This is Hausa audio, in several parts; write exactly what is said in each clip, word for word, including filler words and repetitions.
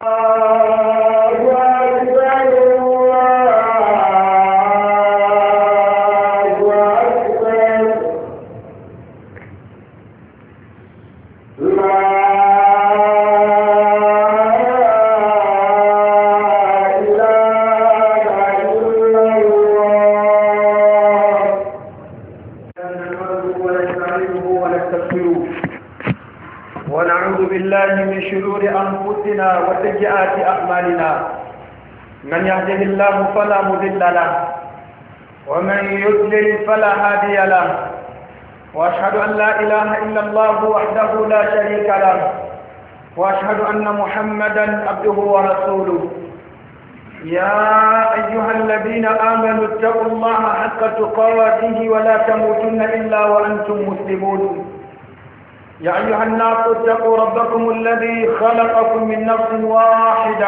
وسيئات أعمالنا من يهده الله فلا مضل له ومن يضلل فلا هادي له وأشهد أن لا إله إلا الله وحده لا شريك له وأشهد أن محمدا عبده ورسوله. يا أيها الذين آمنوا اتقوا الله حق تقاته ولا تموتن إلا وأنتم مسلمون. يا أيها الناس اتقوا ربكم الذي خلقكم من نفس واحدة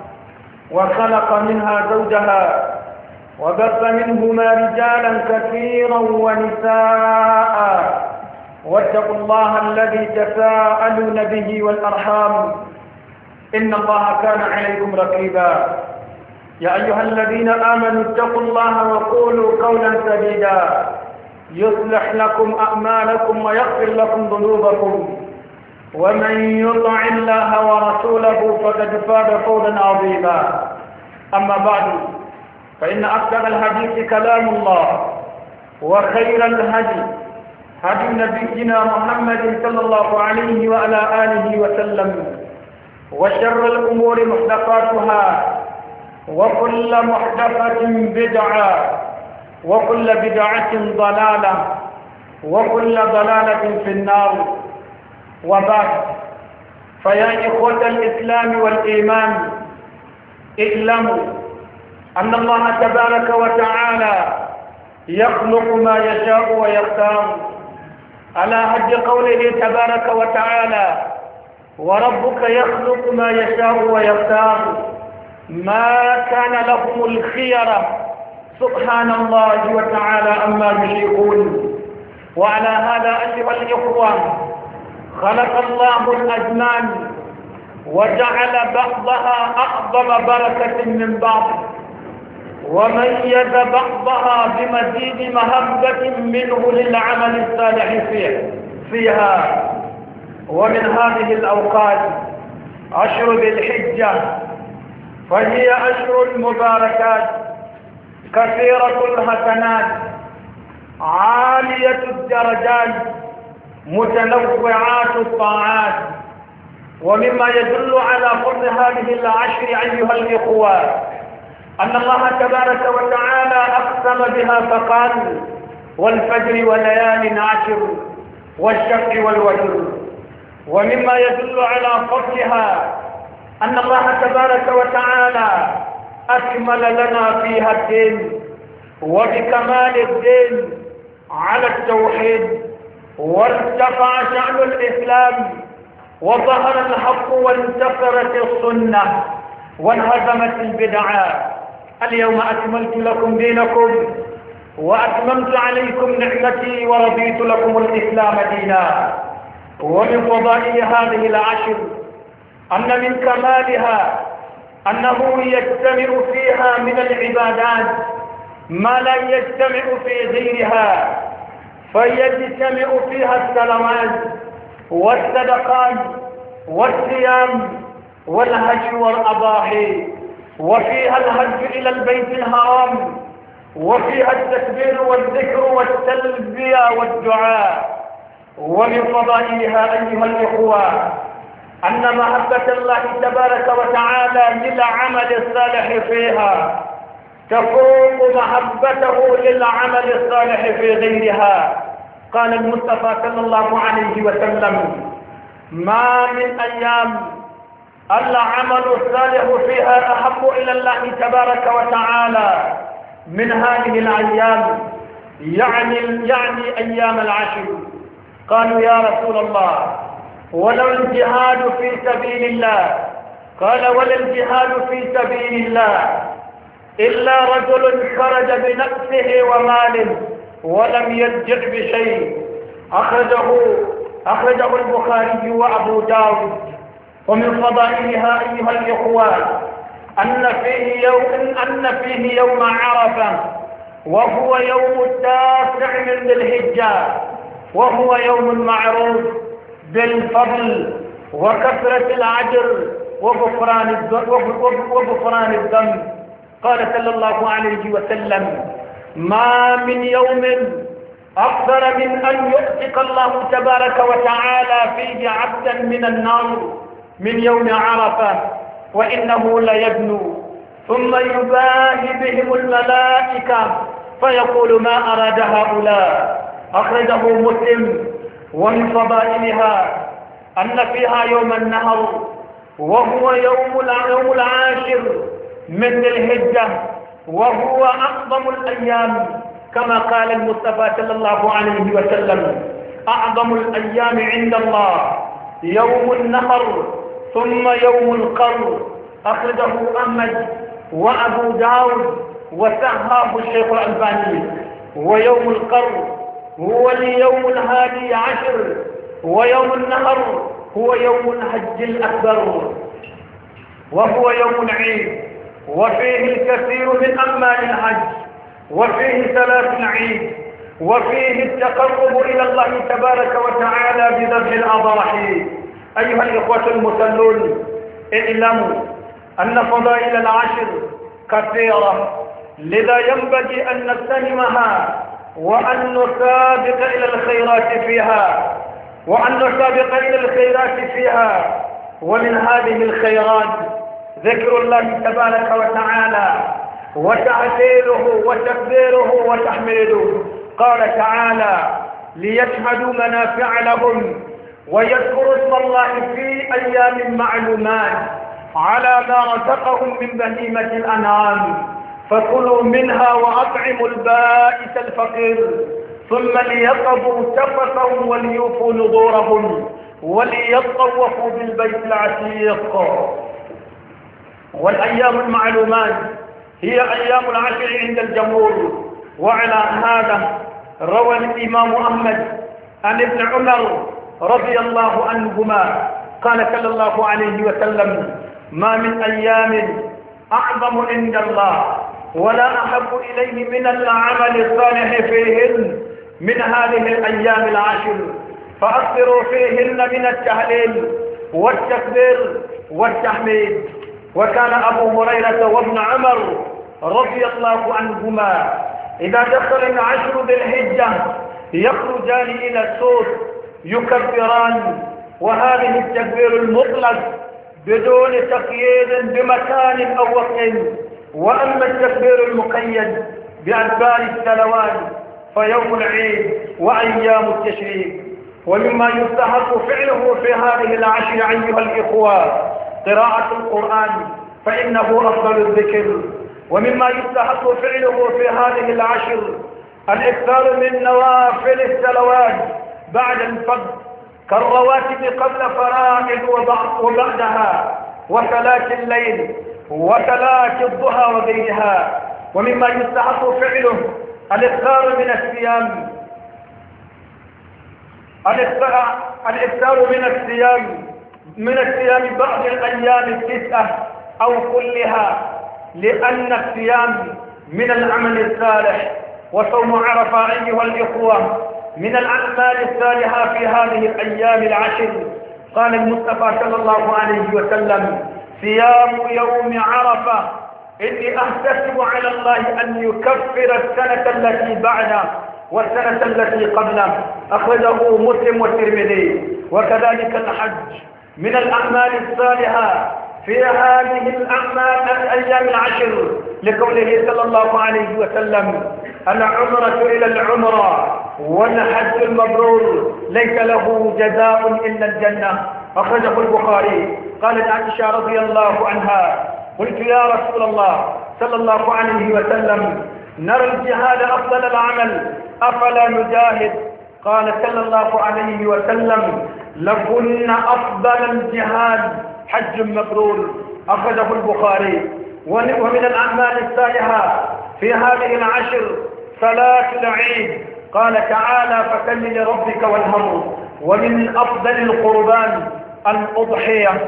وخلق منها زوجها وبث منهما رجالا كثيرا ونساء واتقوا الله الذي تساءلون به والأرحام إن الله كان عليكم رقيبا. يا أيها الذين آمنوا اتقوا الله وقولوا قولا سديدا يصلح لكم أعمالكم ويغفر لكم ذنوبكم ومن يطع الله ورسوله فقد فاز فوزا عظيما. أما بعد فإن أصدق الحديث كلام الله وخير الهدي هدي نبينا محمد صلى الله عليه وعلى آله وسلم وشر الأمور محدثاتها وكل محدثة بدعة وكل بدعة ضلالة وكل ضلالة في النار. وبعد فيا إخوة الإسلام والإيمان اعلموا أن الله تبارك وتعالى يخلق ما يشاء ويختار على حد قوله تبارك وتعالى وربك يخلق ما يشاء ويختار ما كان لهم الخيرة سبحان الله وتعالى عما يشركون. وعلى هذا أيها الإخوة خلق الله الأزمان وجعل بعضها أعظم بركة من بعض وميز بعضها بمزيد محبة منه للعمل الصالح فيها. ومن هذه الأوقات عشر ذي الحجة فهي أشهر المباركات كثيرة الحسنات عالية الدرجات متنوعات الطاعات. ومما يدل على فضل هذه العشر أيها الإخوة أن الله تبارك وتعالى أقسم بها فقال والفجر وليال عشر والشفع والوتر. ومما يدل على فضلها أن الله تبارك وتعالى أكمل لنا فيها الدين وبكمال الدين على التوحيد وارتفع شأن الإسلام وظهر الحق وانتصرت السنة وانهزمت البدعة. اليوم أكملت لكم دينكم وأتممت عليكم نعمتي ورضيت لكم الإسلام دينا. ومن فضائل هذه العشر أن من كمالها أنه يجتمع فيها من العبادات ما لا يجتمع في غيرها، فيجتمع فيها الصلوات والصدقات والصيام والهج والأضاحي، وفيها الهج إلى البيت الحرام، وفيها التكبير والذكر والتلبية والدعاء. ومن فضائلها أيها الإخوة أن محبة الله تبارك وتعالى للعمل الصالح فيها تفوق محبته للعمل الصالح في غيرها. قال المصطفى صلى الله عليه وسلم ما من أيام العمل الصالح فيها أحب إلى الله تبارك وتعالى من هذه الأيام، يعني, يعني أيام العشر. قالوا يا رسول الله ولو الجهاد في سبيل الله؟ قال ولا الجهاد في سبيل الله إلا رجل خرج بنفسه وماله ولم يرجع بشيء. أخرجه أخرجه البخاري وأبو داود. ومن فضائلها أيها الإخوة أن فيه يوم أن فيه يوم عرفة، وهو يوم التاسع من ذي الحجة، وهو يوم معروف بالفضل وكثرة العجر وغفران وغفران الذنب. قال صلى الله عليه وسلم: ما من يوم أكثر من أن يؤتق الله تبارك وتعالى فيه عبدا من النار من يوم عرفة، وإنه ليدنو ثم يباهي بهم الملائكة فيقول: ما أراد هؤلاء؟ أخرجه مسلم. ومن فضائلها أن فيها يوم النهر، وهو يوم يوم العاشر من ذي الحجة، وهو أعظم الأيام، كما قال المصطفى صلى الله عليه وسلم: أعظم الأيام عند الله يوم النهر ثم يوم القر. أخرجه أحمد وأبو داود وصححه الشيخ الألباني. ويوم القر هو اليوم الهادي عشر، ويوم النهر هو يوم الحج الأكبر، وهو يوم العيد، وفيه الكثير من أعمال الحج، وفيه صلاة العيد، وفيه التقرب إلى الله تبارك وتعالى بذبح الأضاحي. أيها الإخوة المصلون، اعلموا أن فضائل العشر كثيرة، لذا ينبغي أن نغتنمها وأن نسابق إلى الخيرات فيها وأن نسابق إلى الخيرات فيها ومن هذه الخيرات ذكر الله تبارك وتعالى وتعتيله وتكبيره وتحميده. قال تعالى: ليشهدوا منافع لهم ويذكروا اسم الله في أيام معلومات على ما رزقهم من بهيمة الأنعام، فكلوا منها وأطعموا البائس الفقير، ثم ليقضوا تفثهم وليوفوا نذورهم وليطوفوا بالبيت العتيق. والأيام المعلومات هي أيام العشر عند الجمهور. وعلى هذا روى الإمام أحمد عن ابن عمر رضي الله عنهما قال صلى الله عليه وسلم: ما من أيام أعظم عند الله ولا أحب إليه من العمل الصالح فيهن من هذه الأيام العشر، فأكثروا فيهن من التهليل والتكبير والتحميد. وكان أبو هريرة وابن عمر رضي الله عنهما إذا دخل العشر ذي الحجة يخرجان إلى السوق يكبران، وهذه التكبير المطلق بدون تقييد بمكان أو وقت. وأما التكبير المقيد بأدبار السنوات فيوم العيد وأيام التشريق. ومما يستحق فعله في هذه العشر أيها الإخوة قراءة القرآن، فإنه أفضل الذكر. ومما يستحق فعله في هذه العشر الإكثار من نوافل الصلوات بعد الفجر كالرواتب قبل فرائض وبعدها، وصلاة الليل وصلاة الضحى وغيرها. ومما يستحق فعله الإكثار من الصيام الإكثار من الصيام من الصيام بعض الأيام التسعة أو كلها، لأن الصيام من العمل الصالح، وصوم عرفة أيها الإخوة من الأعمال الصالحة في هذه الأيام العشر. قال المصطفى صلى الله عليه وسلم: صيام يوم عرفة إني أحتسب على الله أن يكفر السنة التي بعده والسنة التي قبله. أخرجه مسلم والترمذي. وكذلك الحج من الأعمال الصالحة في هذه الأعمال الأيام العشر، لقوله صلى الله عليه وسلم: العمرة إلى العمرة والحج المبرور ليس له جزاء إلا الجنة. أخرجه البخاري. قالت عائشة رضي الله عنها: قلت يا رسول الله صلى الله عليه وسلم نرى الجهاد أفضل العمل أفلا نجاهد؟ قال صلى الله عليه وسلم: لكن أفضل الجهاد حج مبرور. أخرجه البخاري. ومن الأعمال الصالحة في هذه العشر صلاة العيد. قال تعالى: فصل لربك وانحر. ومن أفضل القربان الأضحية.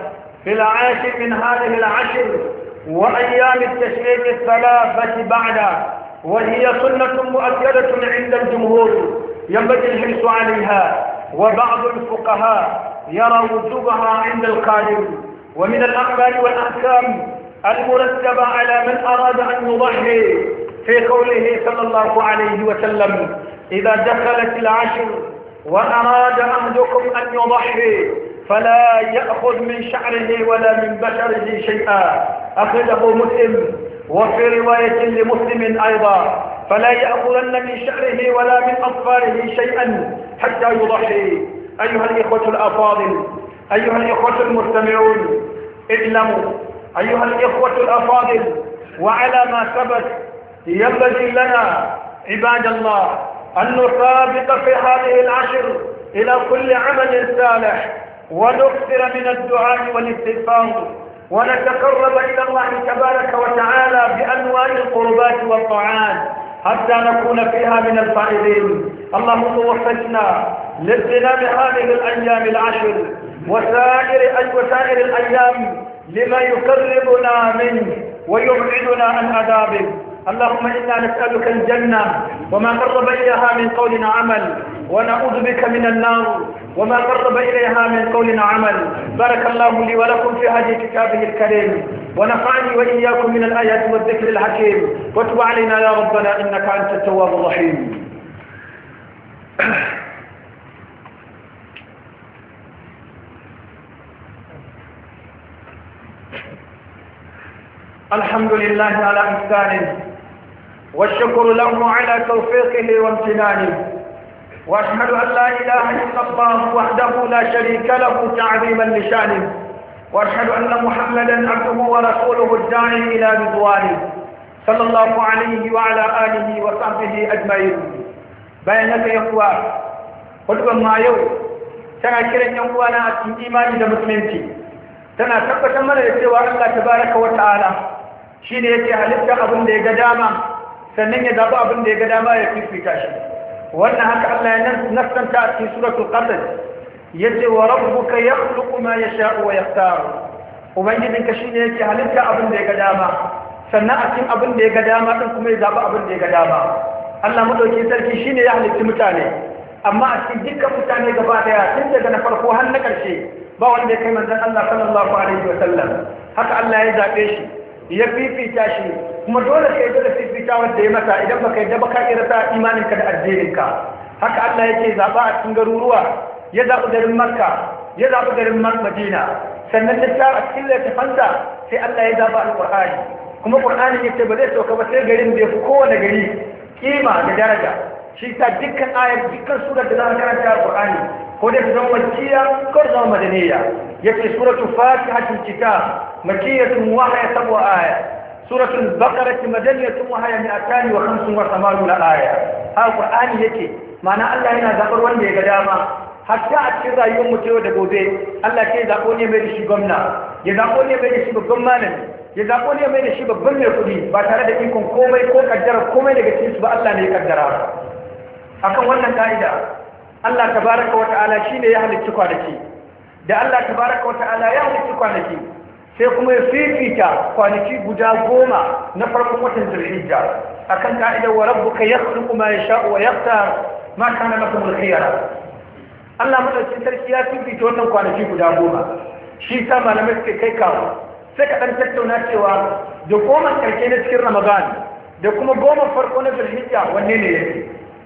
في العاشر من هذه العشر وأيام التشريق الثلاثة بعد، وهي سنة مؤكدة عند الجمهور ينبغي الحرص عليها، وبعض الفقهاء يرى وجوبها عند القادر. ومن الأعمال والأحكام المرتبة على من أراد أن يضحي في قوله صلى الله عليه وسلم: إذا دخلت العشر وأراد أحدكم أن يضحي فلا يأخذ من شعره ولا من بشره شيئا، أخرجه مسلم. وفي رواية لمسلم أيضا: فلا يأخذن من شعره ولا من أظفاره شيئا حتى يضحي. أيها الإخوة الأفاضل، أيها الإخوة المستمعون، اعلموا أيها الإخوة الأفاضل، وعلى ما ثبت ينبغي لنا عباد الله أن نسابق في هذه العشر إلى كل عمل صالح، ونكثر من الدعاء والاستغفار، ونتقرب إلى الله تبارك وتعالى بأنواع القربات والطاعات حتى نكون فيها من الفائزين. اللهم وفقنا لاغتنام هذه الأيام العشر وسائر وسائر الأيام لما يقربنا منه ويبعدنا عن عذابه. اللهم إنا نسألك الجنة وما قرب إليها من قول عمل، ونعوذ بك من النار وما قرب إليها من قول عمل. بارك الله لي ولكم في هذه كتابه الكريم، ونفعني وإياكم من الآيات والذكر الحكيم، وتب علينا يا ربنا إنك أنت التواب الرحيم. الحمد لله على إحسانه، والشكر له على توفيقه وامتنانه، وأشهد أن لا إله إلا الله وحده لا شريك له تعظيما لشانه، وأشهد أن محمدا عبده ورسوله الداعي إلى رضوانه صلى الله عليه وعلى آله وصحبه أجمعين. بينك يا أخوة، قل ما يوم تنا كيران yan uwana a cikin imani da musulunci, tana tabbatar mana da cewa Allah tabaraka wa ta'ala shine yake halitta abin da ya ga dama, sannan ya zaɓi abin da ya ga dama ya fifita shi. wannan haka Allah ya nasanta a cikin suratul qasas, yace wa rabbuka yakhluqu ma yasha'u wa yakhtar. ubangijinka shine yake halitta abin da ya ga dama, sannan a cikin abin da ya ga dama din kuma ya zaɓi abin da ya ga dama. Allah madauki sarki shine ya halitta mutane, amma a cikin dukkan mutane gaba daya tun daga na farko har na ƙarshe ba wanda ya kai manzon Allah sallallahu alaihi wa sallam. haka Allah ya zaɓe shi, ya fifita shi, kuma dole ka yi da fifita wanda ya mata. idan baka yi da baka kira ta imaninka da addininka. haka Allah yake zaɓa a cikin garuruwa, ya zaɓi garin Makka, ya zaɓi garin Madina, sannan da ta a cikin littafansa sai Allah ya zaɓa Al-Qur'ani, kuma Qur'ani yace ba zai sauka ba sai garin da ya fi kowane gari kima da daraja. shi ta dukkan ayar dukkan surar da za ka karanta Al-Qur'ani ko da zama makkiya ko da zama madaniya. yace suratul fatihatul kitab makkiyatun wa hiya sab'a ayat, suratul baqarah madaniyatun wa hiya mi'atan wa khamsun wa thamanuna aya. Al-Qur'ani yake ma'ana Allah yana zabar wanda ya ga dama. hatta a cikin rayuwar mu yau da gobe Allah ke zabo ne mai da shi gwamna, ya zabo ne mai da shi babban malami, ya zabo ne mai da shi babban mai kuɗi, ba tare da ikon komai ko kaddara komai daga cikin su ba. Allah ne ya kaddara. akan wannan ka'ida Allah tabaraka wa ta'ala shine ya halicci kwanaki, da Allah tabaraka wa ta'ala ya halicci kwanaki sai kuma ya fifita kwanaki guda goma na farkon watan Zulhijja akan ka'idar wa rabbuka yakhluqu ma yasha'u wa yakhtar ma kana lakum al-khiyara. Allah madaukakin sarki ya fifita wannan kwanaki guda goma, shi sa malamai suke kai kawo sai ka dan tattauna cewa da goma karshe na cikin Ramadan da kuma goma farko na Zulhijja wanne ne yake.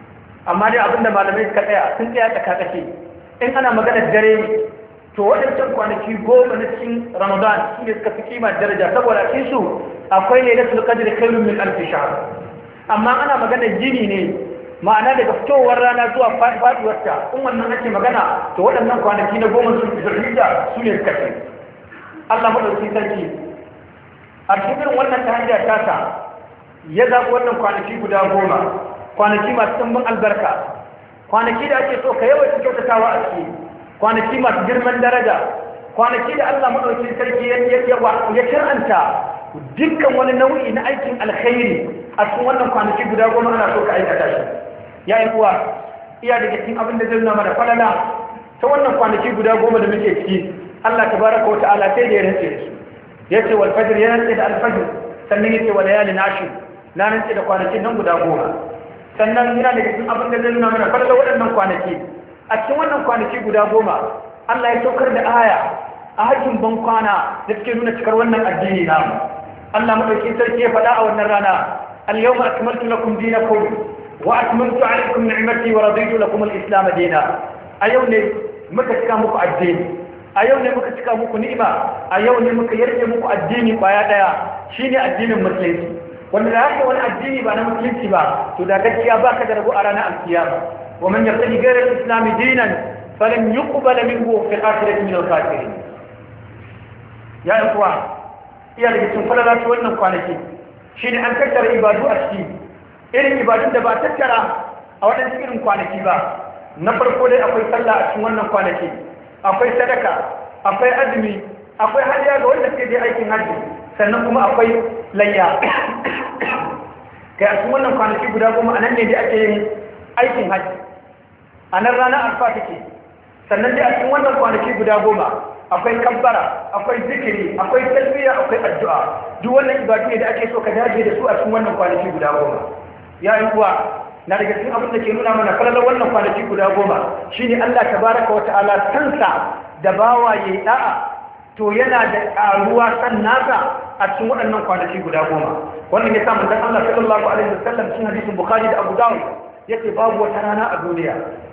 amma dai abinda malamai suka tsaya sun tsaya tsakatsaki. in ana maganar dare ne to waɗancan kwanaki goma na cikin Ramadan su ne suka fi kima daraja, saboda cikin su akwai lailatul qadr khairun min alf shahr. amma ana maganar jini ne, ma'ana daga fitowar rana zuwa faduwarta, in wannan ake magana to waɗannan kwanaki na goma sun fi Zulhijja su ne suka fi. Allah madauki sarki a cikin wannan ta hanya tasa ya zaɓi wannan kwanaki guda goma, kwanaki masu tambun albarka, kwanaki da ake so ka yawaita kyautatawa a ciki, kwanaki masu girman daraja, kwanaki da Allah madaukakin sarki ya kiranta dukkan wani nau'i na aikin alkhairi a cikin wannan kwanaki guda goma ana so ka aikata shi. ya yi uwa iya daga cikin abin da zai nuna mana falala ta wannan kwanaki guda goma da muke ciki Allah tabaraka wa ta'ala sai da ya rantse da su yace wal fajr ya rantse da al fajr sannan yace wal layalin ashir na rantse da kwanakin nan guda goma sannan yana da cikin abin da zai nuna mana farko waɗannan kwanaki a cikin wannan kwanaki guda goma Allah ya saukar da aya a hajjin ban kwana da suke nuna cikar wannan addini namu Allah madauki sarki ya faɗa a wannan rana al-yawma akmaltu lakum dinakum wa atmamtu alaykum ni'mati wa raditu lakum al-islam dinan a yau ne muka cika muku addini a yau ne muka cika muku ni'ima a yau ne muka yarje muku addini kwaya daya shine addinin musulunci wanda da haka wani addini ba na musulunci ba to da gaskiya baka da rabo a ranar alkiyama wa man yabtaghi ghayra al-islam dinan falan yuqbala minhu fi al-akhirati min al-khasirin ya yi kuwa iya daga cikin falala ta wannan kwanaki shine an tattara ibadu a ciki irin ibadun da ba tattara a waɗansu irin kwanaki ba na farko dai akwai sallah a cikin wannan kwanaki akwai sadaka akwai azumi akwai hadiya ga wanda suke je aikin hajji sannan kuma akwai layya kai a cikin wannan kwanaki guda goma a nan ne dai ake yin aikin hajji a nan ranar alfa take sannan dai a cikin wannan kwanaki guda goma akwai kabbara akwai zikiri akwai talbiya akwai addu'a duk wannan ibadu ne da ake so ka dace da su a cikin wannan kwanaki guda goma ya yi uwa na daga cikin abin da ke nuna mana falalar wannan kwanaki guda goma shine Allah tabaraka wa ta'ala kansa da bawa yayi da'a to yana da karuwa san nasa a cikin waɗannan kwanaki guda goma wannan ya sa manzon Allah sallallahu alaihi wasallam cikin hadisin Bukhari da Abu Dawud yace babu wata rana a duniya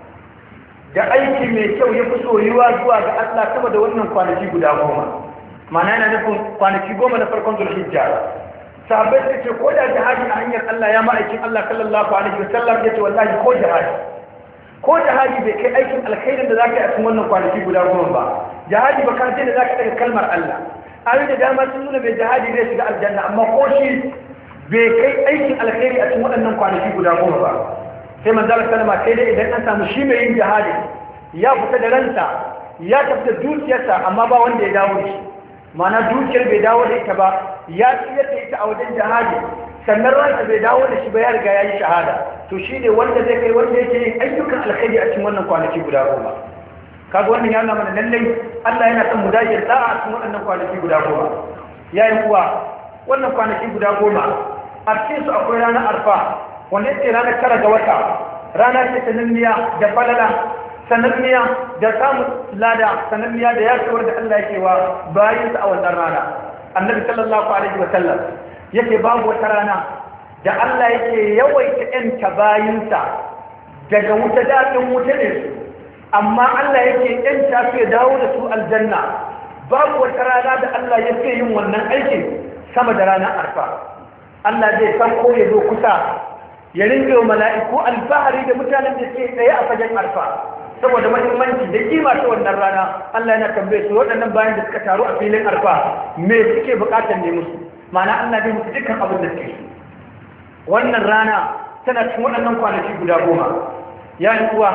da aiki mai kyau ya fi soyuwa zuwa ga Allah sama da wannan kwanaki guda goma ma'ana yana nufin kwanaki goma na farkon Zulhijja sahabbai suka ce ko da jihadi a hanyar Allah ya ma'aikin Allah sallallahu alaihi wasallam yace wallahi ko jihadi ko jihadi bai kai aikin alkhairin da zaka yi a cikin wannan kwanaki guda goma ba jihadi ba kan da zaka daga kalmar Allah ayoyi da dama sun nuna bai jihadi zai shiga aljanna amma ko shi bai kai aikin alkhairi a cikin waɗannan kwanaki guda goma ba sai manzala sallama sai dai idan an samu shi mai yin jihadi ya fita da ransa ya tafi da dukiyarsa amma ba wanda ya dawo da shi ma'ana dukiyar bai dawo da ita ba ya tsiyar da ita a wajen jihadi sannan ransa bai dawo da shi ba ya riga ya yi shahada to shi ne wanda zai kai wanda yake yin ayyukan alkhairi a cikin wannan kwanaki guda goma kaga wannan ya nuna mana lallai Allah yana son mu dage da'a a cikin waɗannan kwanaki guda goma yayin kuwa wannan kwanaki guda goma a cikin su akwai ranar arfa wanda yake ranar tara ga wata rana ce sananniya da falala sananniya da samun lada sananniya da yasuwar da Allah yake wa bayansa a wannan rana annabi sallallahu alaihi wa sallam yake babu wata rana da Allah yake yawaita yanta bayinsa daga wuta daɗin wuta ne su amma Allah yake yanta su ya dawo da su aljanna babu wata rana da Allah yake yin wannan aikin sama da ranar arfa Allah zai san ko ya zo kusa ya rinke mala'iku alfahari da mutanen da ke tsaye a fagen arfa saboda mahimmanci da kima ta wannan rana Allah yana tambaye su waɗannan bayan da suka taru a filin arfa me suke buƙatar ne musu ma'ana Allah zai musu dukkan abin da suke wannan rana tana cikin waɗannan kwanaki guda goma ya yi kuwa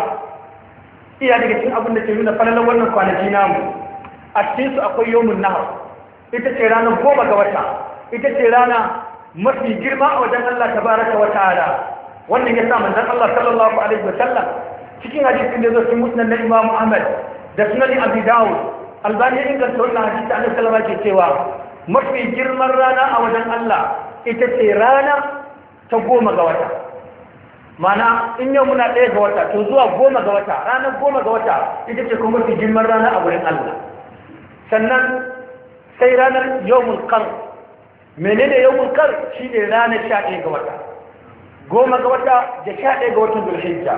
iya daga cikin abin da ke nuna falalar wannan kwanaki namu a cikin su akwai yawmun nahar ita ce ranar goma ga wata ita ce rana mafi girma a wajen Allah tabaraka wa ta'ala wannan ya sa manzon Allah sallallahu alaihi wa sallam cikin hadisin da zai cikin musnad na Imam Ahmad da sunan Abi Dawud Albani ya inganta wannan hadisi Annabi sallallahu alaihi wa cewa mafi girman rana a wajen Allah ita ce rana ta goma ga wata mana in yau muna ɗaya ga wata to zuwa goma ga wata ranar goma ga wata ita ce kuma mafi girman rana a wurin Allah sannan sai ranar yawmul qar menene yawmul qar shine ranar sha ɗaya ga wata goma ga wata da sha ɗaya ga watan Zulhijja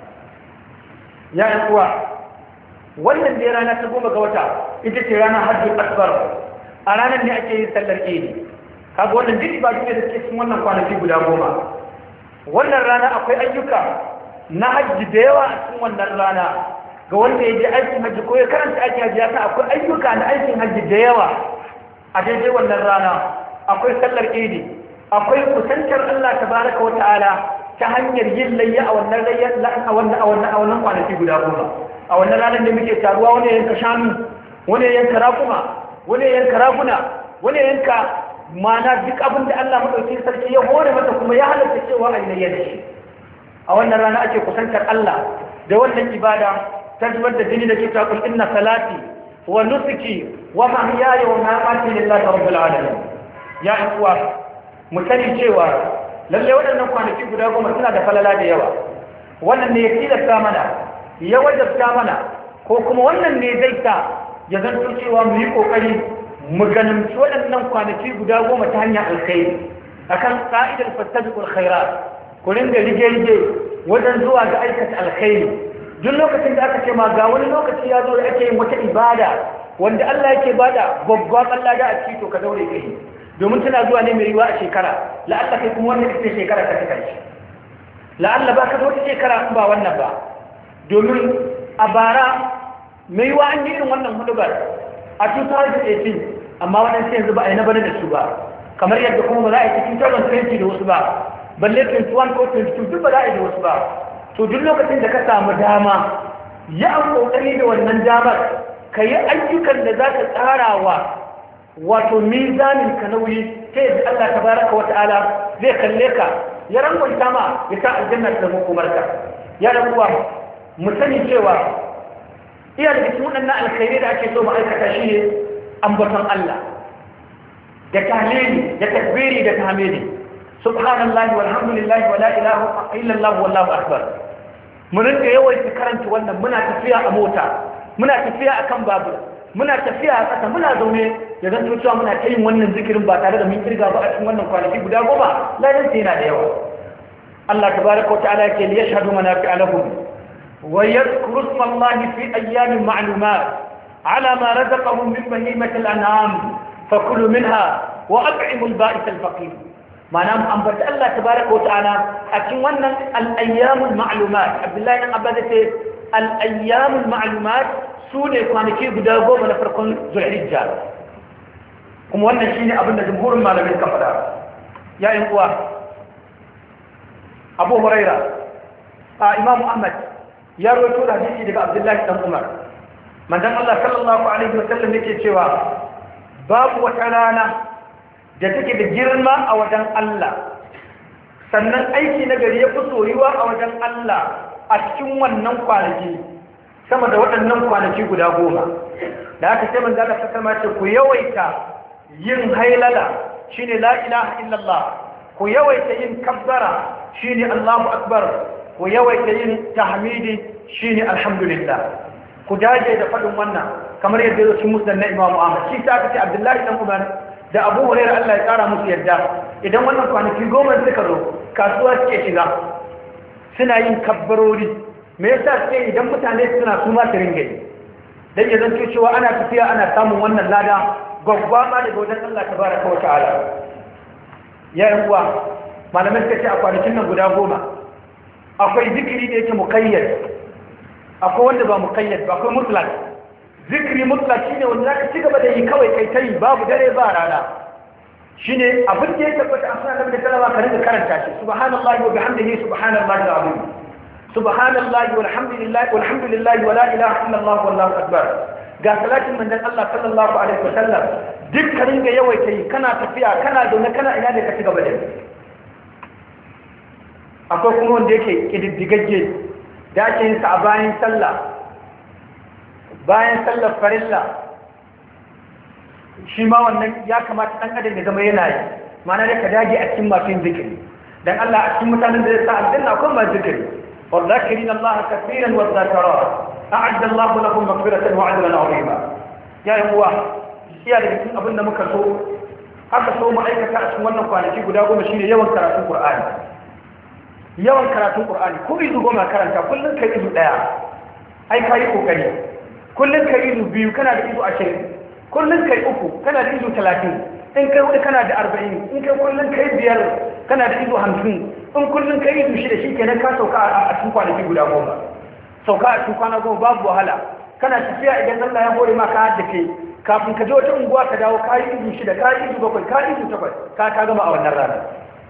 ya yi kuwa wannan ne rana ta goma ga wata ita ce ranar hajjul akbar a ranar ne ake yin sallar idi kaga wannan duk ibadu ne da suke cikin wannan kwanaki guda goma wannan rana akwai ayyuka na hajji da yawa a cikin wannan rana ga wanda ya je aikin hajji ko ya karanta aikin hajji ya san akwai ayyuka na aikin hajji da yawa a daidai wannan rana akwai sallar idi akwai kusantar Allah tabaraka wa ta'ala ta hanyar yin layya a wannan layya a wannan a wannan a wannan kwanaki guda goma a wannan ranar da muke taruwa wani yanka shanu wani yanka rakuma wani yanka raguna wani yanka mana duk abin da Allah madaukakin sarki ya hore mata kuma ya halatta cewa a layya da shi a wannan rana ake kusantar Allah da wannan ibada ta zubar da jini da ke takul inna salati wa nusuki wa mahyaya wa mamati lillahi rabbil alamin. Ya uwa mu sani cewa lalle waɗannan kwanaki guda goma suna da falala da yawa. Wannan ne ya tilasta mana, ya wajabta mana, ko kuma wannan ne zai sa ya zanto cewa mu yi kokari mu ganimci waɗannan kwanaki guda goma ta hanyar alkhairi akan ka'idar fastabiqul khairat. Ku ringa rige-rige wajen zuwa ga aikata alkhairi. Duk lokacin da aka ce ma ga wani lokaci ya zo da ake yin wata ibada wanda Allah yake bada babban Allah da a ciki, to ka daure kai, domin tana zuwa ne mai yiwa a shekara. La'alla kai kuma wannan ita shekara ta kai shi, la'alla ba ka zo ta shekara ba wannan ba, domin a bara mai yiwa an yi irin wannan hudubar a dubu biyu da takwas, amma waɗansu yanzu ba a yi na bane da su ba, kamar yadda kuma ba za a yi cikin dubu biyu da ashirin da wasu ba, balle ishirin da ɗaya ko ishirin da biyu duk ba za a yi da wasu ba. To duk lokacin da ka samu dama, ya an kokari da wannan damar ka yi ayyukan da za ka tsara wa wato mizanin ka nauyi, ta yadda Allah tabaraka wa ta'ala zai kalle ka ya rangwanta ma ya sa aljanna ta zama komarka. Ya rabuwa mu sani cewa iya da cikin waɗannan alkhairi da ake so mu aikata shi ne ambaton Allah da tahlili da takbiri da tahmidi, subhanallahi walhamdulillahi wala ilaha illallah wallahu akbar. Mu rinka yawaita karanta wannan, muna tafiya a mota, muna tafiya a kan babur, muna tafiya a ƙasa, muna zaune, ya zanto cewa muna ta yin wannan zikirin ba tare da mun kirga ba a cikin wannan kwanaki guda goma, ladan sai yana da yawa. Allah tabaraka wa ta'ala yake liyashhadu manafi'a lahum wa yadhkuru isma Allah fi ayyamin ma'lumat ala ma razaqahum min bahimatil an'am fakulu minha wa at'imul ba'is al-faqir. Ma'ana mu ambata Allah tabaraka wa ta'ala a cikin wannan al-ayyamul ma'lumat. Abdullahi dan Abbas yace al-ayyamul ma'lumat sune kwanaki guda goma na farkon Zulhijja, kuma wannan shine abin da jumhurin malamai suka faɗa. Ya yin uwa, Abu Huraira a Imam Ahmad ya rawaito hadisi daga Abdullahi dan Umar. Manzon Allah sallallahu alaihi wa sallam yake cewa babu wata rana da take da girma a wajen Allah, sannan aiki na gari ya fi soyuwa a wajen Allah a cikin wannan kwanaki sama da waɗannan kwanaki guda goma. Da aka ce manzo Allah sallama ce ku yawaita yin hailala shine la ilaha illallah, ku yawaita yin kabbara shine Allahu akbar, ku yawaita yin tahmidi shine alhamdulillah. Ku dace da faɗin wannan kamar yadda yake cikin musnad na Imam Ahmad. Shi ta ce Abdullahi dan Umar da Abu Hurairah Allah ya kara musu yadda, idan wannan kwanaki goma suka zo kasuwa suke shiga suna yin kabbarori. Me yasa sai idan mutane suna su ma su ringa yi, dan ya zanto cewa ana tafiya ana samun wannan lada gwaggwama daga wajen Allah tabaraka wa ta'ala. Ya yan uwa, malamai suka ce a kwanakin nan guda goma akwai zikiri da yake muqayyad, akwai wanda ba muqayyad ba, akwai mutlaq. Zikiri mutlaq shine wanda zaka ci gaba da yi kawai kai tai babu dare ba rana, shine abin da ya tabbata a sunan Annabi sallallahu alaihi wasallam ka rinka karanta shi, subhanallahi wa bihamdihi subhanallahi alazim, subhanallahi walhamdulillahi walhamdulillahi wala ilaha illallah wallahu akbar. Ga salatin manzon Allah sallallahu alaihi wasallam duk ka ringa yawaita yi, kana tafiya kana zaune kana ina da ka ci gaba da yi. Akwai kuma wanda yake kididdigagge da ake yin sa a bayan sallah, bayan sallar farilla, shi ma wannan ya kamata ɗan adam ya zama yana yi. Ma'ana da ka dage a cikin masu yin zikiri, dan Allah a cikin mutanen da ya sa aljanna akwai masu zikiri. والذاكرين الله كثيرا والذاكرات أعد الله لهم مغفرة وعدلا عظيما. يا إخوة، iya daga cikin abin da muka so aka so mu aikata a cikin wannan kwanaki guda goma shine yawan karatun Qur'ani. Yawan karatun Qur'ani, ko izu goma karanta, kullun kai izu daya, ai kai kokari. Kullun kai izu biyu kana da izu ashirin, kullun kai uku kana da izu talatin, in kai hudu kana da arba'in, in kai kullun kai biyar kana da izu hamsin, in kullun kai izu shida shikenan ka sauka a cikin kwanaki guda goma. Sauka a cikin kwana goma babu wahala. Kana tafiya idan Allah ya hore maka haddace, kafin ka je wata unguwa ka dawo ka yi izu shida, ka yi izu bakwai, ka yi izu takwas, ka ka gama a wannan rana.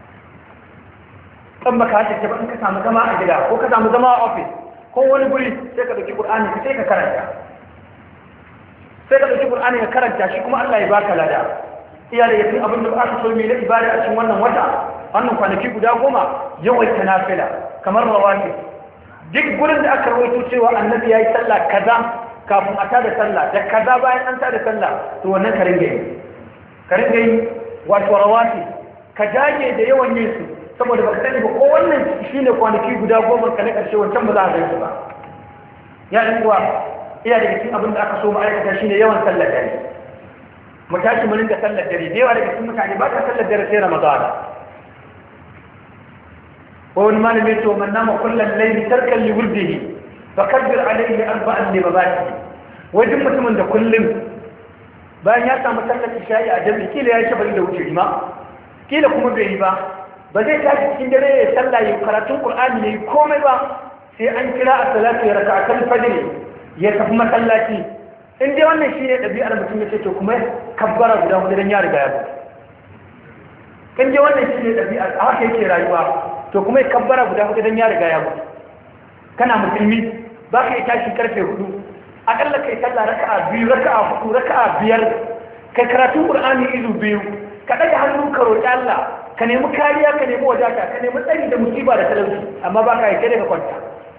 Kan baka haddace ba, in ka samu zama a gida ko ka samu zama a ofis ko wani guri sai ka dauki Qur'ani ka sai ka karanta. Sai ka dauki Qur'ani ka karanta shi kuma Allah ya baka lada. Iya da yakin abin da aka so mai na ibada a cikin wannan wata, wannan kwanaki guda goma yawaita nafila kamar rawatib. Duk gurin da aka rawaito cewa annabi yayi sallah kaza kafin a tada sallah da kaza bayan an tada sallah to wannan ka ringa yi ka ringa yi wato rawati ka dage da yawan yin su saboda baka sani ba ko wannan shine kwanaki guda goma ka na karshe wancan ba za a gaisu ba ya ɗan uwa iya daga cikin abin da aka so mu aikata shine yawan sallar dare mu tashi mu ringa sallar dare da yawa daga cikin mutane ba ka sallar dare sai ramadana wa wani malami ya ce man nama kullal layli tarkan li wurdihi fakabbir alayhi arba'an li babatihi wai duk mutumin da kullum bayan ya samu sallar isha'i a jami'i kila ya shafa da wuce ma kila kuma bai yi ba ba zai tashi cikin dare ya sallah ya karatun qur'ani yayi komai ba sai an kira a salatu ya raka'atul fajr ya tafi masallaci in dai wannan shine dabi'ar mutum yace to kuma kabbara guda hudu dan ya riga ya mutu in dai wannan shine dabi'ar haka yake rayuwa to kuma kabbara guda hudu dan ya riga ya mutu kana musulmi ba ka yi tashi karfe hudu akalla kai sallah raka'a biyu raka'a hudu raka'a biyar kai karatun qur'ani izu biyu ka daga hannu ka roki Allah ka nemi kariya ka nemi wadata ka nemi tsari da musiba da talauci amma ba ka yi sai daga kwanta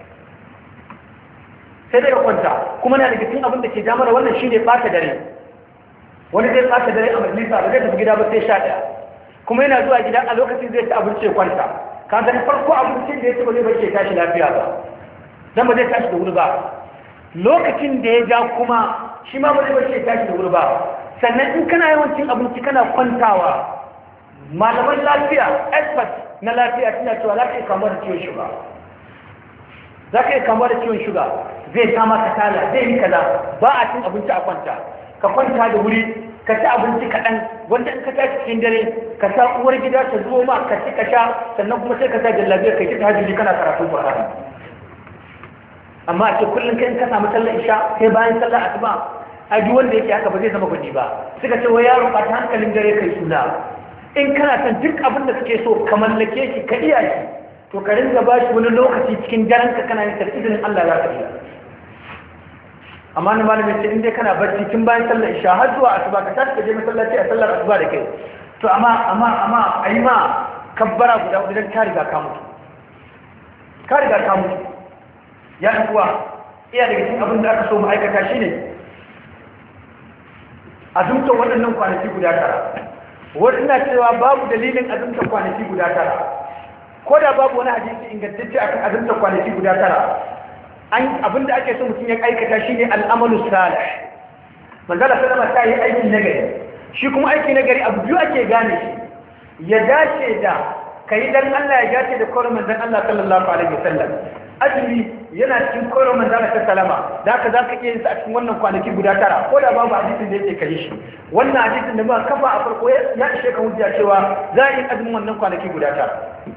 sai daga kwanta kuma na daga cikin abin da ke jamar wannan shine ɓata dare wani zai ɓata dare a majalisa ba zai tafi gida ba sai sha ɗaya kuma yana zuwa gida a lokacin zai ci abinci ya kwanta ka ga farko abincin da ya ci ba zai bace tashi lafiya ba dan ba zai tashi da wuri ba lokacin da ya ja kuma shi ma ba zai bace tashi da wuri ba sannan in kana yawan cin abinci kana kwantawa malaman lafiya expert na lafiya suna cewa za ka yi kamuwa da ciwon shuga za ka yi kamuwa da ciwon shuga zai sama kasala zai yi kaza ba a cin abinci a kwanta ka kwanta da wuri ka ci abinci kaɗan wanda in ka tashi cikin dare ka sa uwar gida ta zo ma ka ci ka sha sannan kuma sai ka sa jallabiyar ka kita hajji kana karatun Qur'ani amma a ce kullum kai in ka samu sallar isha sai bayan sallar asuba a duk wanda yake haka ba zai zama gwani ba suka ce wai yaro ba ta hankalin dare kai suna in kana son duk abin da kake so ka mallake shi ka iya shi to ka ringa ba shi wani lokaci cikin daren ka kana yin da izinin Allah za ka iya amma na malamin ce in dai kana barci tun bayan sallar isha har zuwa asuba ka tashi ka je masallaci a sallar asuba da kai to amma amma amma ayi ma kabbara guda guda ka riga ka mutu ka riga ka mutu ya ɗan uwa iya daga cikin abin da aka so mu aikata shine azumta waɗannan kwanaki guda tara wani na cewa babu dalilin azumta kwanaki guda tara ko da babu wani hadisi ingantacce akan azumta kwanaki guda tara abinda ake so mutum ya aikata shi ne al'amalu salih manzala sallama ta yi aikin nagari shi kuma aiki nagari abu biyu ake gane shi ya dace da ka yi dan Allah ya dace da koron manzan Allah sallallahu alaihi wasallam azumi yana cikin koron manzala ta salama da haka za ka iya yin sa a cikin wannan kwanaki guda tara ko da babu hadisin da yake kai shi wannan hadisin da muka kafa a farko ya ishe ka hujja cewa za a yi azumin wannan kwanaki guda tara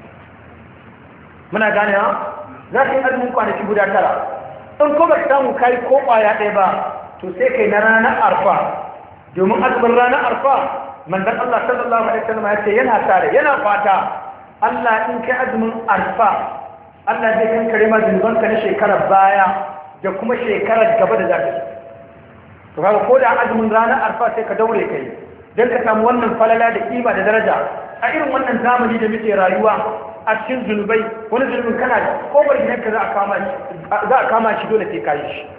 muna gane ha za ka yi azumin kwanaki guda tara in ko ba ka samu kai ko kwaya ɗaya ba to sai kai na ranar arfa domin azumin ranar arfa manzon Allah sallallahu alaihi wasallam ya ce yana tare yana fata Allah in kai azumin arfa Allah zai kankare ma zunubanka na shekarar baya da kuma shekarar gaba da zaka to kaga ko da azumin ranar arfa sai ka daure kai dan ka samu wannan falala da kima da daraja a irin wannan zamani da muke rayuwa a cikin zunubai wani zunubin kana ko bar gidanka za a kama shi za a kama shi dole sai ka yi shi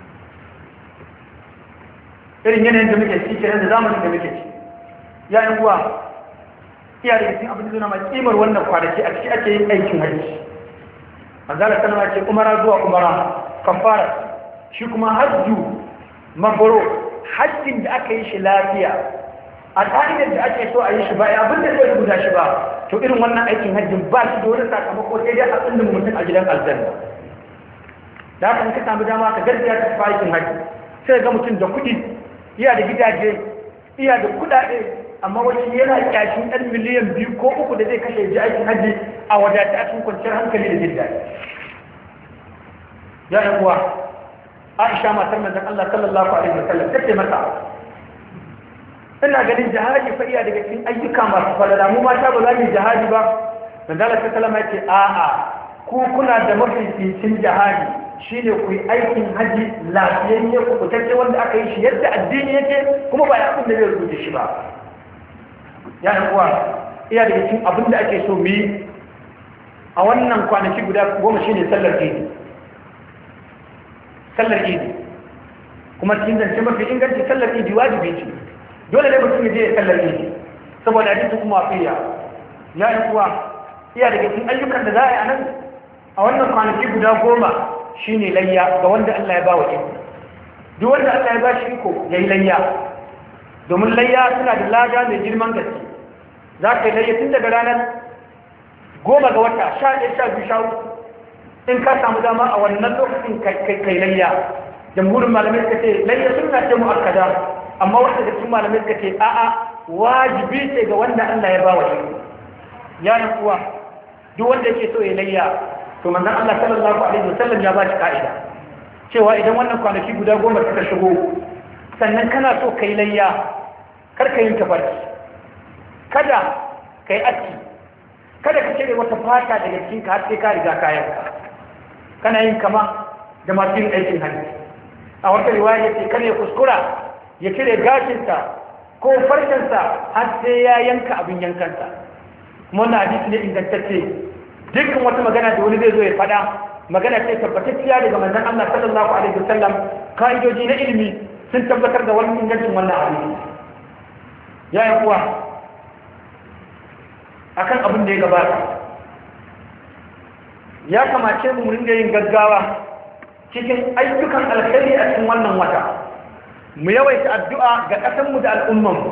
irin yanayin da muke ciki kenan da zamanin da muke ciki ya yi uwa iya da cikin abin da zuna mai kimar wannan kwanaki a ciki ake yin aikin hajji manzala sallama ce umara zuwa umara kafara shi kuma hajju mabaro hajjin da aka yi shi lafiya a ƙa'idar da ake so a yi shi ba ya abin da zai rubuta shi ba to irin wannan aikin hajjin ba shi da wani sakamako sai dai a tsindin mutum a gidan aljanna da haka in ka samu dama ka gargajiya ta fi aikin hajji sai ga mutum da kuɗi iya da gidaje iya da kuɗaɗe amma wani yana kyashin ɗan miliyan biyu ko uku da zai kashe ji aikin hajji a wadata a cikin kwanciyar hankali da jin daɗi ya ɗan uwa Aisha matar manzon Allah sallallahu alaihi wasallam tace masa ina ganin jihadi fa iya daga cikin ayyuka masu falala mu mata ba za mu jihadi ba manzon Allah sallallahu alaihi wasallam yace a'a ku kuna da mafificin jihadi shine ku yi aikin haji lafiyayye ku fitacce wanda aka yi shi yadda addini yake kuma ba ya abin da zai rubuce shi ba ya ɗan uwa iya daga cikin abin da ake so mu yi a wannan kwanaki guda goma shine sallar idi sallar idi kuma cikin zance mafi inganci sallar idi wajibi ce dole ne mutum ya je ya sallar idi saboda hadisi kuma fiya ya yi kuwa iya daga cikin ayyukan da za a yi a nan a wannan kwanaki guda goma shine layya ga wanda Allah ya ba wa iko duk wanda Allah ya ba shi iko ya yi layya domin layya suna da lada mai girman gaske za ka yi layya tun daga ranar goma ga wata sha ɗaya sha biyu sha uku in ka samu dama a wannan lokacin kai layya jamhurin malamai suka ce layya suna ce mu'akkada amma wasu da cikin malamai suka ce a'a wajibi ce ga wanda Allah ya ba wa iko ya yi kuwa duk wanda yake so ya layya to manzon Allah sallallahu alaihi wasallam ya ba shi ka'ida cewa idan wannan kwanaki guda goma suka shigo sannan kana so kai layya kar ka yin tafarki kada kai aski kada ka cire wata fata daga cikin ka har sai ka riga kayan kana yin kama da masu yin aikin hannu a wata riwaya yace kada ya kuskura ya cire gashinsa ko farcensa har sai ya yanka abin yankansa wannan hadisi ne ingantacce dukkan wata magana da wani zai zo ya fada magana ce tabbatacciya daga manzon Allah sallallahu alaihi wasallam kaidoji na ilimi sun tabbatar da wannan ingancin wannan hadisi ya yi kuwa akan abin da ya gabata ya kamace mu ringa yin gaggawa cikin ayyukan alkhairi a cikin wannan wata mu yawaita addu'a ga ƙasarmu da al'ummanmu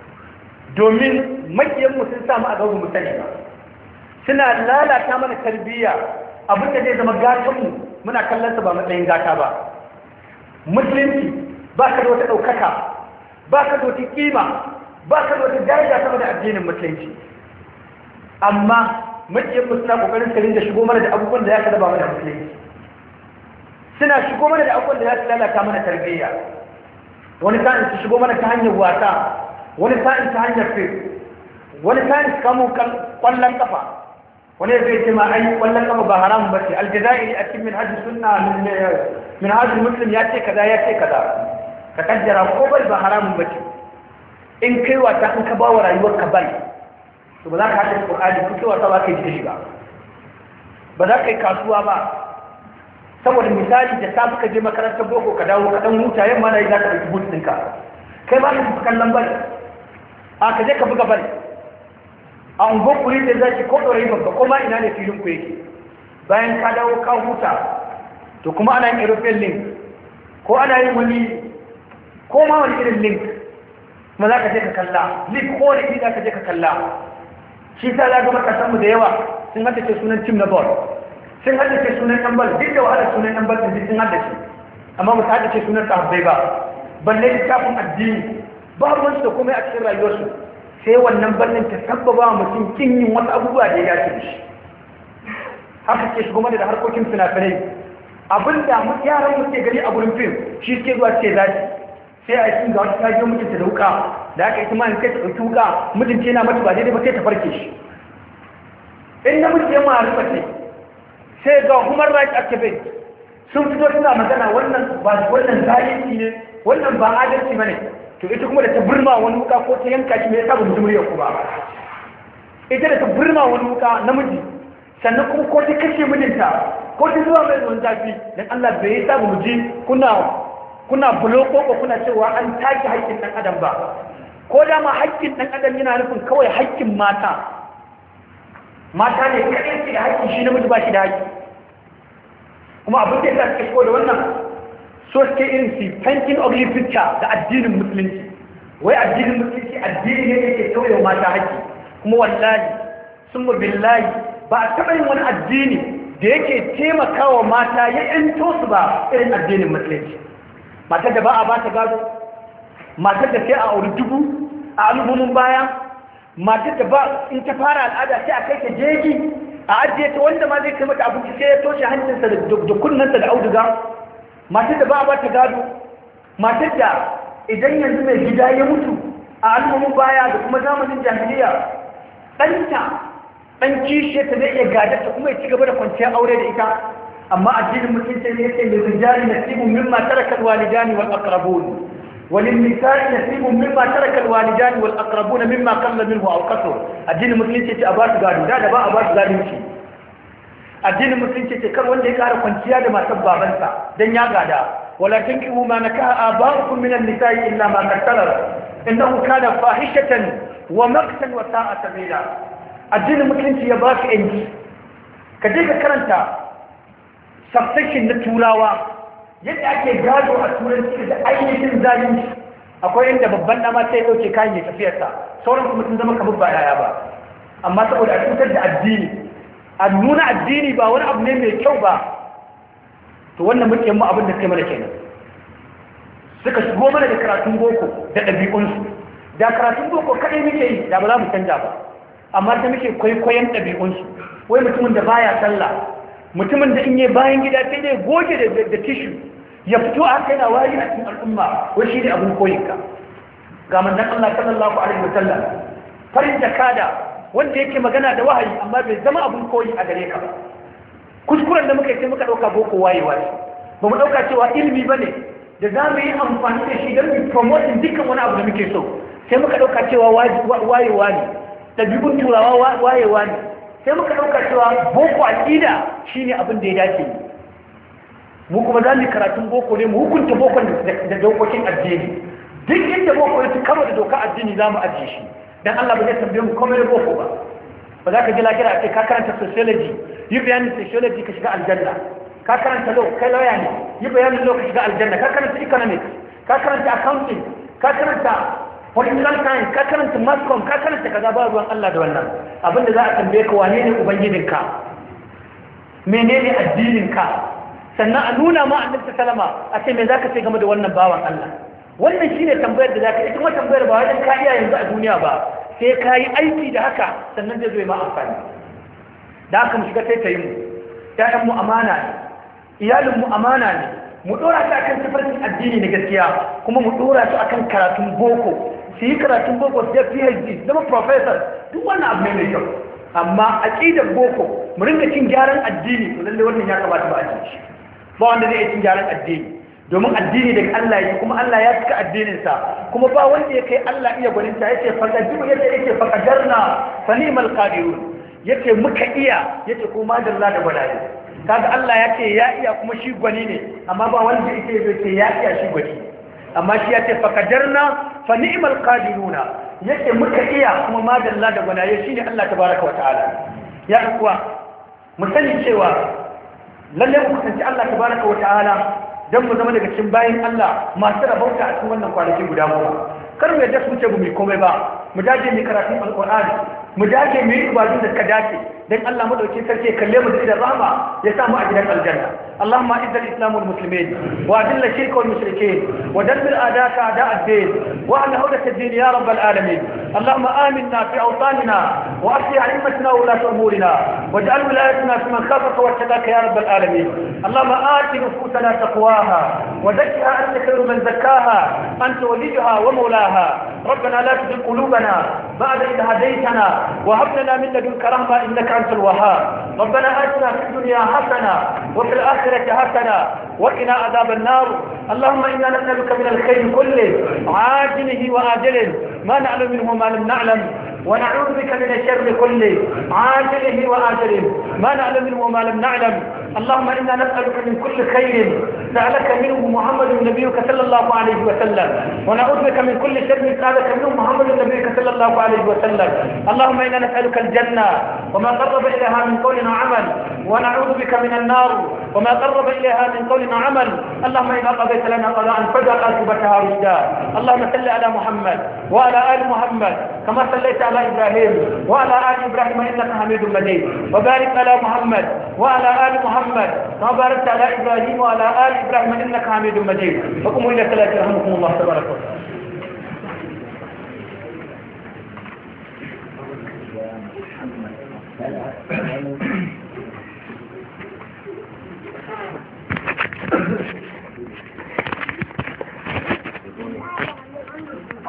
domin makiyanmu sun samu a gaban mu sani ba suna lalata mana tarbiyya abin da zai zama gatanmu muna kallon sa ba matsayin gata ba musulunci ba ka da wata ɗaukaka ba ka da wata kima ba ka da wata daraja sama da addinin musulunci amma makiyanmu suna kokarin su rinda shigo mana da abubuwan da ya ka raba mana musulunci suna shigo mana da abubuwan da ya su lalata mana tarbiyya wani sa'in su shigo mana ta hanyar wasa wani sa'in ta hanyar fim wani sa'in su kamo kwallon kafa wani zai ce ma ai kwallon kafa ba haramun ba ce aljazairi a cikin minhajin sunna minhajin muslim ya ce kaza ya ce kaza ka kaddara ko bai ba haramun ba ce in kai wata in ka ba wa rayuwar ka bal to ba za ka haɗa Qur'ani ko kai wata ba ka yi shiga ba za ka yi kasuwa ba saboda misali da safi ka je makarantar boko ka dawo ka dan huta yamma na yi za ka ɗauki but ɗinka kai ba ka tafi kallon bal a ka je ka buga bal a unguwar kuri da zaki ko ɗorayi babba ko ma ina ne filin ku yake bayan ka dawo ka huta to kuma ana yin aeroplane link ko ana yin wani ko ma wani irin link ma za ka je ka kalla link ko wani iri za ka je ka kalla shi sa za ga matasanmu da yawa sun haddace sunan tim na ball sun haddace sunan ɗan bal duk da wahala sunan ɗan bal duk sun haddace amma ba su haddace sunan sahabbai ba balle littafin addini ba ruwansu da komai a cikin rayuwarsu sai wannan bannin ta sabbaba wa mutum kin yin wasu abubuwa da ya dace da shi haka ke shigo mana da harkokin fina-finai abinda yaran mu ke gani a gurin fim shi ke zuwa ce zaki sai a yi ga wata tajiyar mutunta da wuka da aka yi tumanin kai ta ɗauki wuka mutunce yana mata ba daidai ba sai ta farke shi in namiji ya ma rufa ce sai ga human rights activist sun fito suna magana wannan ba wannan zalunci ne wannan ba adalci bane to ita kuma da ta burma wani wuka ko ta yanka shi me yasa ba mutum ya kuma ba ita da ta burma wani wuka namiji sannan kuma ko ta kashe mijinta ko ta zuwa mai zuwan zafi dan Allah bai yi sabu muji kuna kuna buloko ko kuna cewa an take haƙƙin dan adam ba ko da ma haƙƙin dan adam yana nufin kawai haƙƙin mata mata ne kaɗai su da haƙƙi shi namiji ba shi da haƙƙi kuma abin da ya suke shigo da wannan so suke irin su painting ugly picture da addinin musulunci wai addinin musulunci addini ne yake tauye mata haƙƙi kuma wallahi sun mu billahi ba a taɓa yin wani addini da yake taimakawa mata ya ƴanto su ba irin addinin musulunci matar da ba a ba ta gado matar da sai a auri dubu a al'ummomin baya matar da ba in ta fara al'ada sai a kai ta jeji a ajiye ta wanda ma zai kai mata abinci sai ya toshe hancinsa da kunnensa da auduga matar da ba a ba ta gado matar da idan yanzu mai gida ya mutu a al'ummomin baya da kuma zamanin jahiliya ɗanta ɗan kishe ta zai iya gadar ta kuma ya ci gaba da kwanciyar aure da ita amma addinin mutunci ne yake mai rijali nasibun mimma taraka alwalidani wal aqrabun وللنساء نصيب مما ترك الوالدان والأقربون مما قل منه أو كثر الدين المسلم ce a ba su gado da da ba a ba su zalunci addinin musulunci ce kar wanda ya ƙara kwanciya da matar babansa dan ya gada ولا تنكحوا ما نكح آباؤكم من النساء إلا ما قد سلف إنه كان فاحشة ومقتا وساء سبيلا الدين المسلم يباك أنت كذلك كرنت subsection na turawa yadda ake gado a turanci da ainihin zalunci akwai inda babban dama sai dauke kayan ya tafiyarsa sauran kuma sun zama kamar ba yaya ba amma saboda a cutar da addini a nuna addini ba wani abu ne mai kyau ba to wannan muke mu abin da kai mana kenan suka shigo mana da karatun boko da ɗabi'unsu da karatun boko kaɗai muke yi da ba za mu canja ba amma sai muke kwaikwayon ɗabi'unsu wai mutumin da baya sallah mutumin da in yi bayan gida sai dai goge da tishu ya fito a haka yana wari a cikin al'umma wai shi ne abin koyinka ga manzon Allah sallallahu alaihi wasallam farin jakada wanda yake magana da wahayi amma bai zama abin koyi a gare ka ba kuskuren da muka yi sai muka dauka boko wayewa ne ba mu dauka cewa ilimi bane da za mu yi amfani da shi don mu promoting dukkan wani abu da muke so sai muka dauka cewa wayewa ne ɗabi'un turawa wayewa ne sai muka ɗauka cewa boko aƙida shi ne abin da ya dace mu kuma za mu karatun boko ne mu hukunta bokon da dokokin addini duk inda boko ya ci karo da doka addini za mu ajiye shi don Allah ba zai tambaye mu komai da boko ba ba za ka ji lafiya a ce ka karanta sociology yi bayanin sociology ka shiga aljanna ka karanta law kai lawyer ne yi bayanin law ka shiga aljanna ka karanta economics ka karanta accounting ka karanta political science ka karanta mascom ka karanta kaza ba ruwan Allah da wannan abinda za a tambaye ka wane ne ubangijinka menene addininka sannan a nuna ma annabi sallama a ce me zaka ce game da wannan bawan Allah wannan shine tambayar da zaka ita kuma tambayar ba wajen ka iya yanzu a duniya ba sai ka yi aiki da haka sannan zai zo ma amfani da haka mu shiga taitayin mu ƴaƴan mu amana ne iyalin mu amana ne mu dora su akan tafarkin addini na gaskiya kuma mu dora su akan karatun boko su yi karatun boko su P H D zama professor duk wannan abu ne mai kyau amma aqidar boko mu rinka cin gyaran addini to lalle wannan ya kamata ba a ci shi ba wanda zai cin gyaran addini domin addini daga Allah yake kuma Allah ya cika addinin sa kuma ba wanda ya kai Allah iya gwaninta yace faqadiru yace yake faqadarna fanimal qadirun yace muka iya yace kuma dalla da gwadaye kaga Allah ya ce ya iya kuma shi gwani ne amma ba wanda yake yace ya iya shi gwani amma shi ya ce faqadarna fa ni'mal qadiruna yake muka iya kuma madalla da gwanaye shine Allah tabaaraka wa ta'ala ya kuwa mu sani cewa lalle mu kusanci Allah tabaaraka wa ta'ala dan mu zama daga cikin bayin Allah masu rabauta a cikin wannan kwanaki guda goma kar mu yadda su ce mu komai ba mu dage mu karatun alqur'ani mu dage mu yi ibadu da suka dace dan Allah madauki sarki kalle mu da idan rahama ya samu a gidan aljanna Allahumma izzil islam wal muslimin wa adil shirk wal mushrikeen wa dammir a'daka a'da ad-din wa ahli hawdat ad-din ya rabb al-alamin Allahumma aminna fi awtanina wa aslih a'immatina wa ulat umurina waj'al wilayatina fi man khafaka wa ittaqaka ya rabb al-alamin Allahumma ati nufusana taqwaha wa zakkiha anta khayru man zakkaha anta waliyuha wa mawlaha ربنا لا تزغ قلوبنا بعد إذ هديتنا وهب لنا من لدنك رحمة إنك أنت الوهاب ربنا آتنا في الدنيا حسنة وفي الآخرة حسنة وقنا عذاب النار اللهم إنا نسألك من الخير كله عاجله وآجله ما نعلم منه ما لم نعلم ونعوذ بك من الشر كله عاجله وآجله ما نعلم منه وما لم نعلم اللهم إنا نسألك من كل خير سألك منه محمد نبيك صلى الله عليه وسلم ونعوذ بك من كل شر سألك منه محمد نبيك صلى الله عليه وسلم اللهم إنا نسألك الجنة وما قرب إليها من قول وعمل ونعوذ بك من النار وما قرب إليها من قول وعمل اللهم إذا قضيت لنا قضاء فاجعل عاقبتها رشدا اللهم صل على محمد وعلى آل محمد كما صليت على إبراهيم وعلى آل إبراهيم إنك حميد مجيد وبارك على محمد وعلى آل محمد كما باركت على إبراهيم وعلى آل إبراهيم إنك حميد مجيد وقوموا إلى صلاة يرحمكم الله تبارك وتعالى